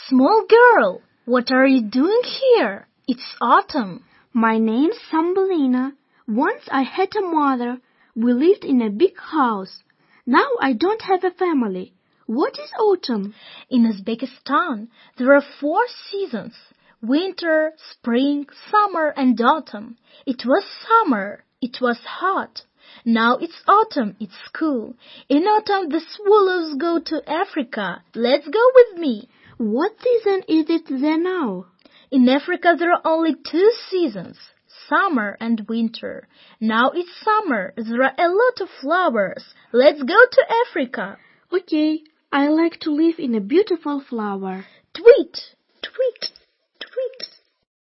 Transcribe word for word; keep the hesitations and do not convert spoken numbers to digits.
Small girl, what are you doing here? It's autumn. My name's Thumbelina. Once I had a mother. We lived in a big house. Now I don't have a family. What is autumn? In Uzbekistan, there are four seasons. Winter, spring, summer, and autumn. It was summer. It was hot. Now it's autumn. It's cool. In autumn, the swallows go to Africa. Let's go with me. What season is it there now? In Africa, there are only two seasons, summer and winter. Now it's summer. There are a lot of flowers. Let's go to Africa. Okay, I like to live in a beautiful flower. Tweet, tweet, tweet.